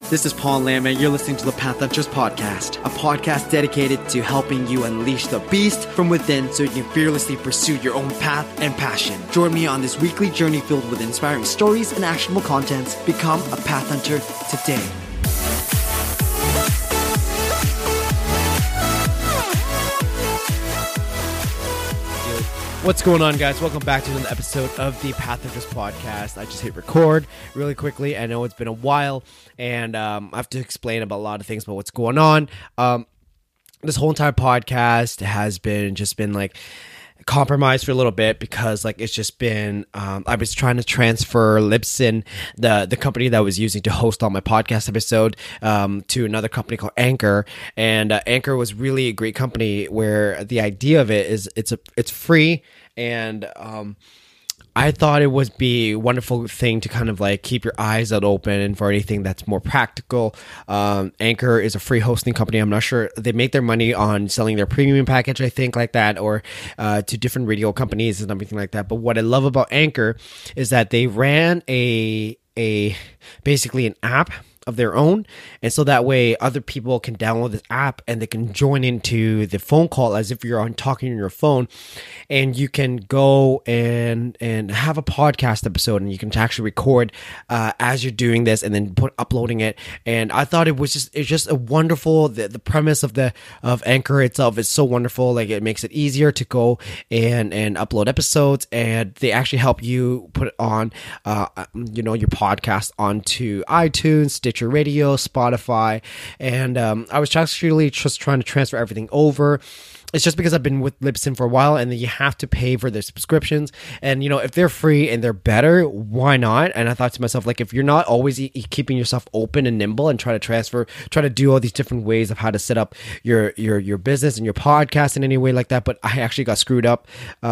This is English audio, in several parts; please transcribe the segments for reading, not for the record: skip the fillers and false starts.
This is Paul Lam, and you're listening to the Path Hunters Podcast, a podcast dedicated to helping you unleash the beast from within so you can fearlessly pursue your own path and passion. Join me on this weekly journey filled with inspiring stories and actionable contents. Become a Path Hunter today. What's going on, guys? Welcome back to another episode of the Path Hunters Podcast. I just hit record really quickly. I know it's been a while, and I have to explain about a lot of things about what's going on. This whole entire podcast has been compromised for a little bit because it's just been I was trying to transfer Libsyn, the company that I was using to host all my podcast episode, to another company called Anchor. And Anchor was really a great company where the idea of it is it's free, and I thought it would be a wonderful thing to kind of keep your eyes out open and for anything that's more practical. Anchor is a free hosting company. I'm not sure. They make their money on selling their premium package, I think, like that, or to different radio companies and everything like that. But what I love about Anchor is that they ran basically an app of their own, and so that way other people can download this app and they can join into the phone call as if you're talking on your phone, and you can go and have a podcast episode, and you can actually record as you're doing this and then uploading it. And I thought it's just a wonderful, the premise of Anchor itself is so wonderful. It makes it easier to go and upload episodes, and they actually help you put on your podcast onto iTunes, Stitcher Radio, Spotify, and I was actually just trying to transfer everything over. It's just because I've been with Libsyn for a while, and then you have to pay for their subscriptions. And if they're free and they're better, why not? And I thought to myself, if you're not always keeping yourself open and nimble and try to do all these different ways of how to set up your business and your podcast in any way like that. But I actually got screwed up.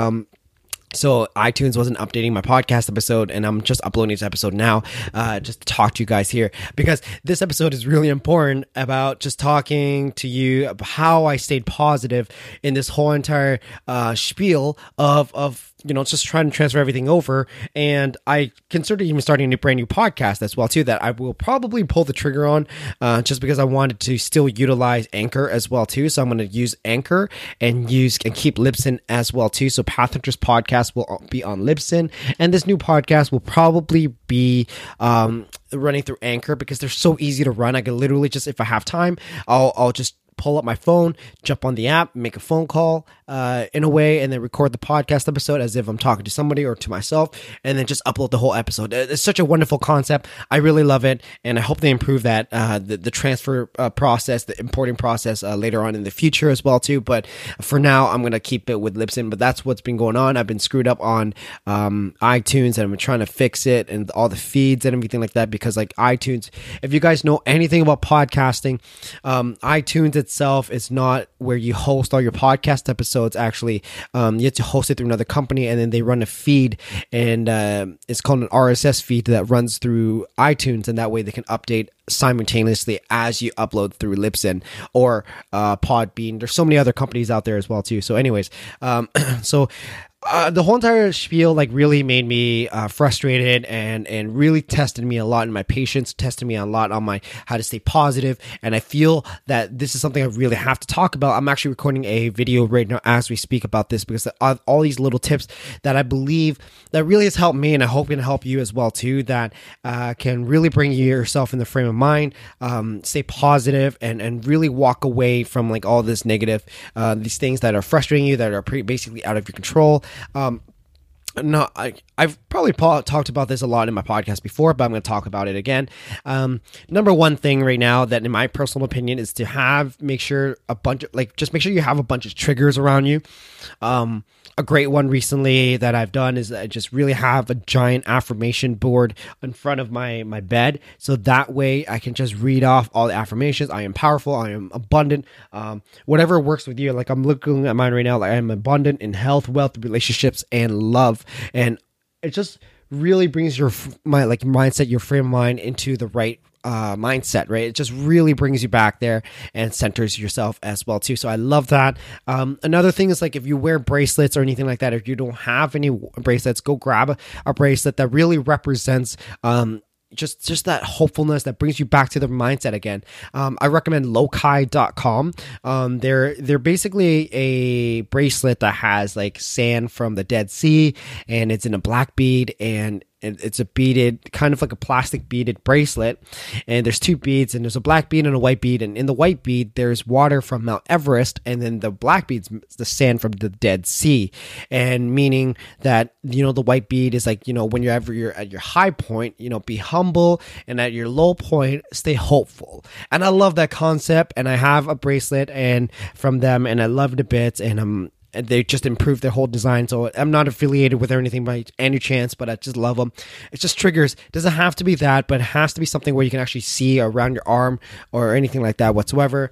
So iTunes wasn't updating my podcast episode, and I'm just uploading this episode now just to talk to you guys here, because this episode is really important about just talking to you about how I stayed positive in this whole entire spiel of just trying to transfer everything over. And I considered even starting a brand new podcast as well too, that I will probably pull the trigger on just because I wanted to still utilize Anchor as well too. So I'm going to use Anchor and keep Libsyn as well too. So Path Hunters Podcast will be on Libsyn, and this new podcast will probably be running through Anchor because they're so easy to run. I can literally just, if I have time, I'll just pull up my phone, jump on the app, make a phone call in a way, and then record the podcast episode as if I'm talking to somebody or to myself, and then just upload the whole episode. It's such a wonderful concept. I really love it, and I hope they improve that, the transfer process, the importing process later on in the future as well too. But for now, I'm going to keep it with Libsyn. But that's what's been going on. I've been screwed up on iTunes, and I've been trying to fix it and all the feeds and everything like that, because iTunes, if you guys know anything about podcasting, iTunes itself is not where you host all your podcast episodes. Actually, you have to host it through another company, and then they run a feed, and it's called an RSS feed that runs through iTunes, and that way they can update simultaneously as you upload through Libsyn or Podbean. There's so many other companies out there as well too. So anyways, the whole entire spiel really made me frustrated and really tested me a lot in my patience, tested me a lot on my how to stay positive. And I feel that this is something I really have to talk about. I'm actually recording a video right now as we speak about this, because all these little tips that I believe that really has helped me, and I hope can help you as well too, that can really bring yourself in the frame of mind, stay positive, and really walk away from all this negative, these things that are frustrating you, that are basically out of your control. No, I've probably talked about this a lot in my podcast before, but I'm going to talk about it again. Number one thing right now that, in my personal opinion, is to make sure you have a bunch of triggers around you. A great one recently that I've done is I just really have a giant affirmation board in front of my bed. So that way I can just read off all the affirmations. I am powerful. I am abundant. Whatever works with you. I'm looking at mine right now. I am abundant in health, wealth, relationships, and love. And it just really brings your mindset, your frame of mind into the right mindset, right? It just really brings you back there and centers yourself as well too. So I love that. Another thing is if you wear bracelets or anything like that, if you don't have any bracelets, go grab a bracelet that really represents just that hopefulness that brings you back to the mindset again. I recommend lokai.com. They're basically a bracelet that has like sand from the Dead Sea, and it's in a black bead, and it's a beaded, kind of like a plastic beaded bracelet. And there's two beads, and there's a black bead and a white bead. And in the white bead, there's water from Mount Everest, and then the black bead's the sand from the Dead Sea. And meaning that, the white bead is like, whenever you're at your high point, be humble, and at your low point, stay hopeful. And I love that concept. And I have a bracelet and from them, and I love it a bit. And they just improved their whole design. So I'm not affiliated with or anything by any chance, but I just love them. It's just triggers. It doesn't have to be that, but it has to be something where you can actually see around your arm or anything like that whatsoever.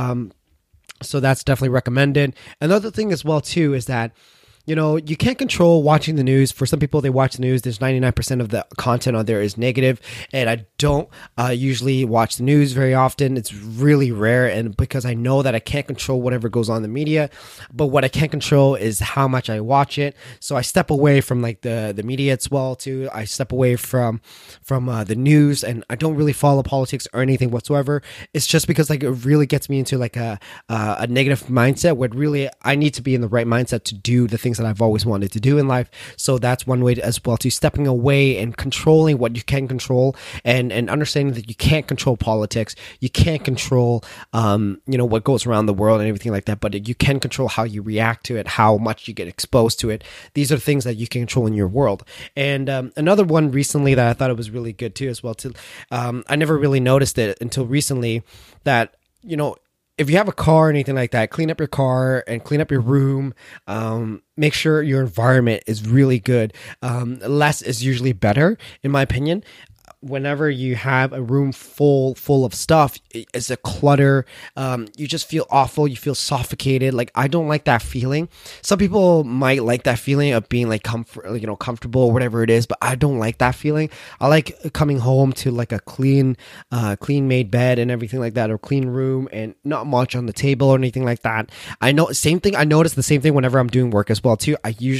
So that's definitely recommended. Another thing as well too is that you can't control watching the news. For some people, they watch the news. There's 99% of the content on there is negative, and I don't usually watch the news very often. It's really rare, and because I know that I can't control whatever goes on in the media, but what I can control is how much I watch it. So I step away from like the media as well too. I step away from the news, and I don't really follow politics or anything whatsoever. It's just because like it really gets me into like a negative mindset where really I need to be in the right mindset to do the things that I've always wanted to do in life. So that's one way as well to stepping away and controlling what you can control, and understanding that you can't control politics, you can't control what goes around the world and everything like that, but you can control how you react to it, how much you get exposed to it. These are things that you can control in your world. And another one recently that I thought it was really good too as well too, I never really noticed it until recently, that if you have a car or anything like that, clean up your car and clean up your room. Make sure your environment is really good. Less is usually better, in my opinion. Whenever you have a room full of stuff, it's a clutter. You just feel awful. You feel suffocated. Like, I don't like that feeling. Some people might like that feeling of being like comfortable or whatever it is, but I don't like that feeling. I like coming home to like a clean made bed and everything like that, or clean room and not much on the table or anything like that. I notice the same thing whenever I'm doing work as well too.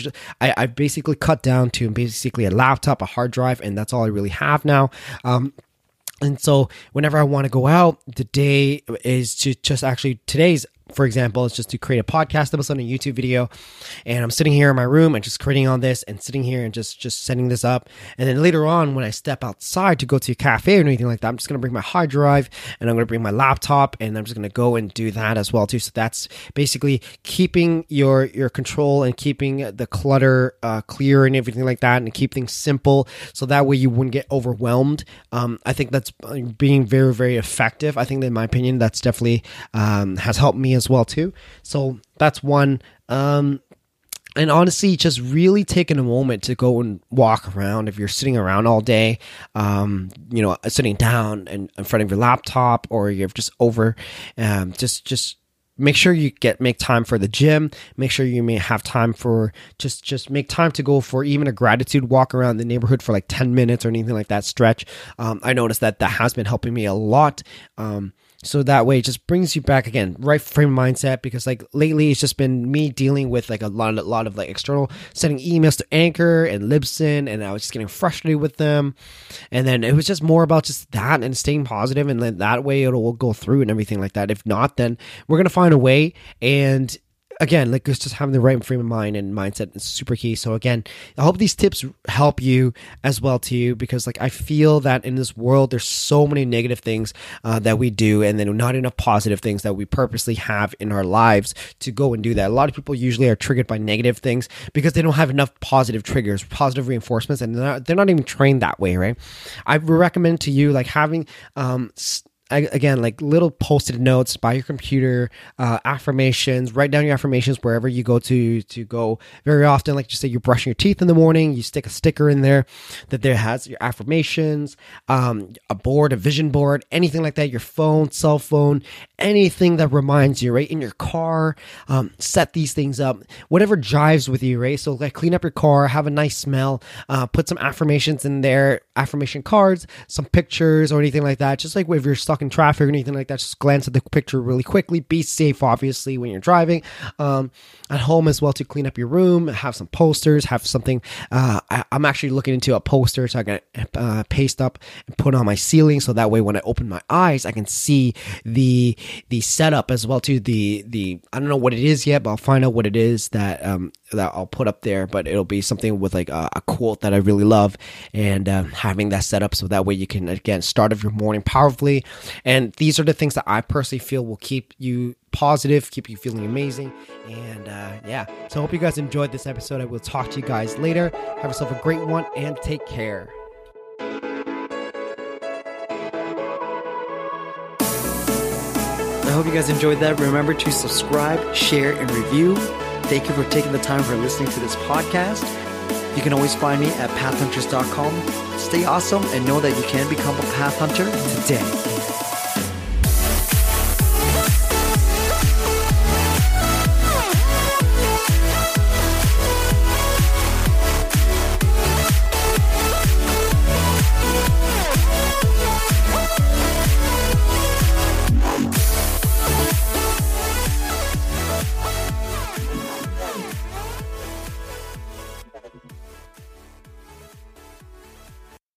I basically cut down to basically a laptop, a hard drive, and that's all I really have now. And so whenever I want to go out, the day is to just actually, today's, for example, is just to create a podcast episode, a YouTube video, and I'm sitting here in my room and just creating on this and sitting here and just setting this up. And then later on, when I step outside to go to a cafe or anything like that, I'm just going to bring my hard drive and I'm going to bring my laptop, and I'm just going to go and do that as well too. So that's basically keeping your control and keeping the clutter clear and everything like that, and keep things simple so that way you wouldn't get overwhelmed. I think that's being very, very effective. I think that, in my opinion, that's definitely has helped me as well too. So that's one. And honestly, just really taking a moment to go and walk around. If you're sitting around all day, sitting down and in front of your laptop, or you're just over, just make sure you make time for the gym. Make sure you may have time for just make time to go for even a gratitude walk around the neighborhood for like 10 minutes or anything like that. Stretch. I noticed that has been helping me a lot. So that way it just brings you back again, right frame of mindset, because like lately it's just been me dealing with like a lot of like external, sending emails to Anchor and Libsyn, and I was just getting frustrated with them. And then it was just more about just that and staying positive, and then that way it'll go through and everything like that. If not, then we're going to find a way. And again, like, it's just having the right frame of mind and mindset is super key. So again, I hope these tips help you as well too, because like I feel that in this world, there's so many negative things that we do, and then not enough positive things that we purposely have in our lives to go and do that. A lot of people usually are triggered by negative things because they don't have enough positive triggers, positive reinforcements, and they're not even trained that way, right? I recommend to you like having again, like little post-it notes by your computer, affirmations. Write down your affirmations wherever you go to go. Very often, like just say you're brushing your teeth in the morning, you stick a sticker in there that there has your affirmations, a board, a vision board, anything like that, your phone, cell phone, anything that reminds you, right? In your car, set these things up, whatever jives with you, right? So like clean up your car, have a nice smell, put some affirmations in there, affirmation cards, some pictures or anything like that. Just like if you're stuck stuck in traffic or anything like that, just glance at the picture really quickly. Be safe, obviously, when you're driving. At home as well, to clean up your room, have some posters, have something. I'm actually looking into a poster so I can paste up and put on my ceiling, so that way when I open my eyes, I can see the setup as well too. The I don't know what it is yet, but I'll find out what it is that I'll put up there. But it'll be something with like a quote that I really love, and having that set up so that way you can again start off your morning powerfully. And these are the things that I personally feel will keep you positive, keep you feeling amazing. And so I hope you guys enjoyed this episode. I will talk to you guys later. Have yourself a great one and take care. I hope you guys enjoyed that. Remember to subscribe, share, and review. Thank you for taking the time for listening to this podcast. You can always find me at pathhunters.com. Stay awesome and know that you can become a path hunter today.